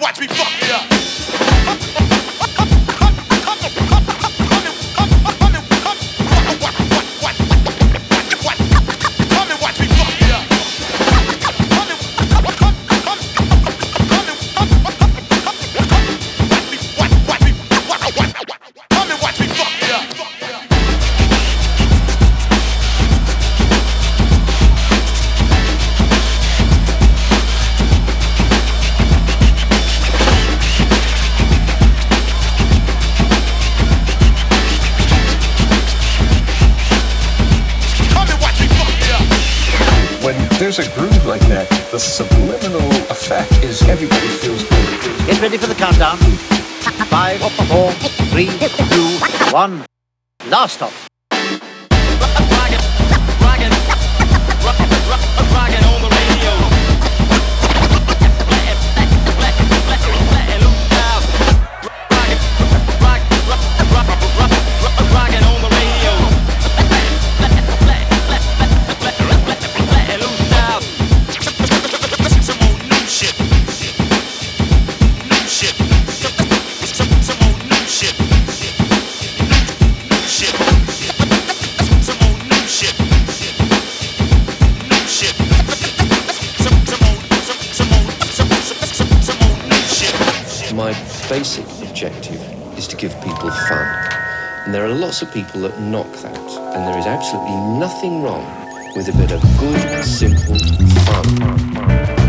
watch me fuck it up. There's a groove like that. The subliminal effect is everybody feels good. Get ready for the countdown. 5, 4, 3, 2, 1. Blast off. Rockin' on the radio. Rockin' on the radio. Some old new shit. New shit. Some old new shit. New shit. Some old new shit. New shit. Some old new shit. My basic objective is to give people fun. And there are lots of people that knock that. And there is absolutely nothing wrong with a bit of good, simple fun.